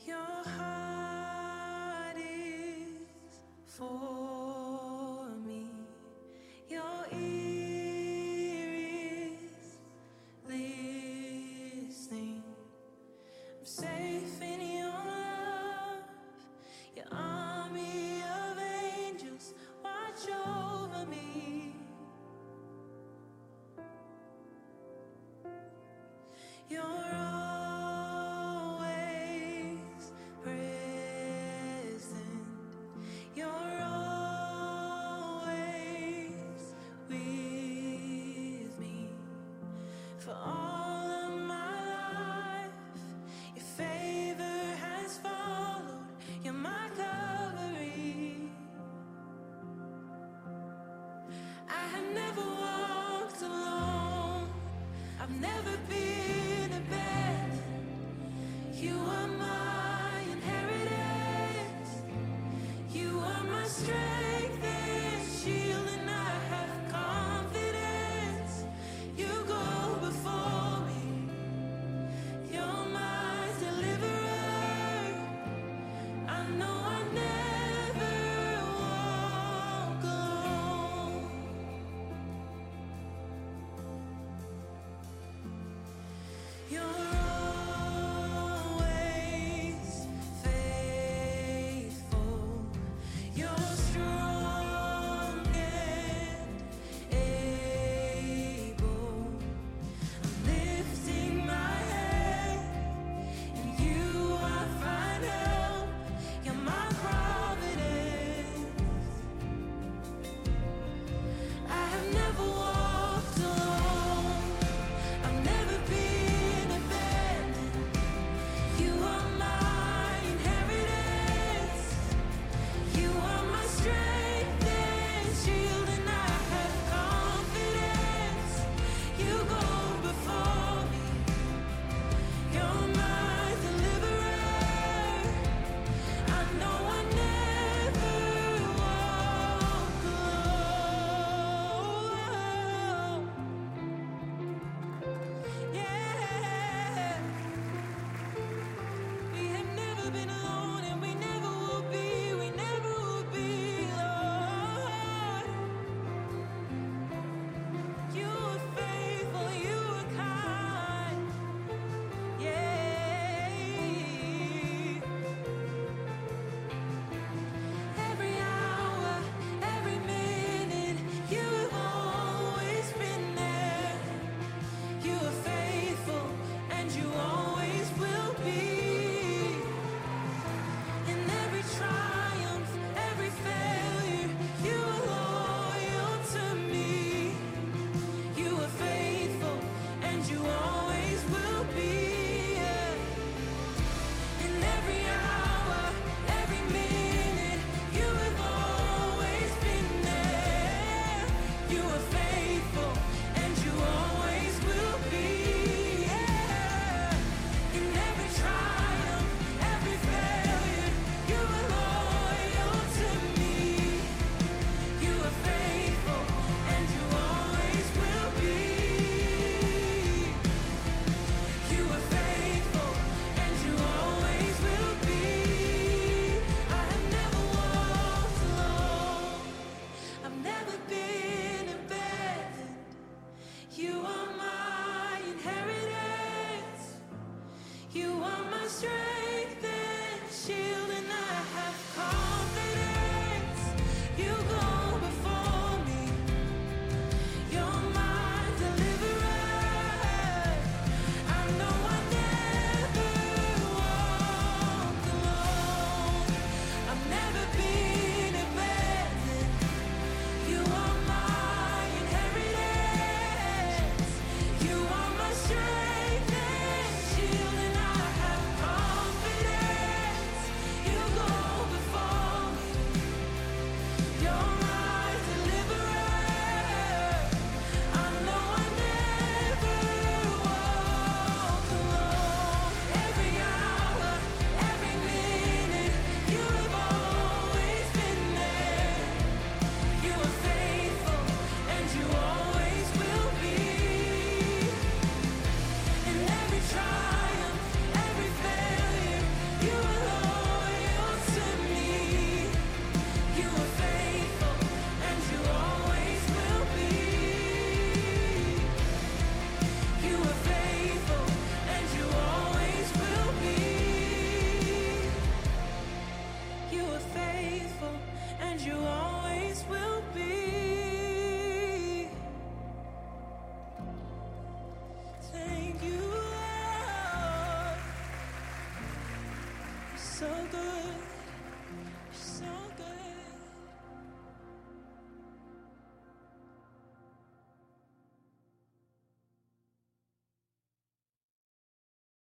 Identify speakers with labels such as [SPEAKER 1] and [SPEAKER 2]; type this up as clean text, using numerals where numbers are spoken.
[SPEAKER 1] Your heart is for me. Your ear is listening. I'm safe in your love. Your army of angels watch over me. You're always present. You're always with me. For all of my life, your favor has followed. You're my covering. I have never walked alone. I've never been abandoned. You are my inheritance. You are my strength and shield, and I have confidence. You go before me. You're my deliverer. I know I never walk alone. You're always faithful. You're strong and able. I'm lifting my head, and you I find help. You're my providence. I have never walked alone. I've never been abandoned. faithful, and you always will be. Thank you, Lord. You're so good. You're so good.